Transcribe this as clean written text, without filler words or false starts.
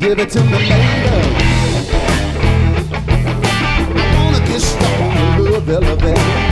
give it to me later. I wanna get stuck on the love elevator.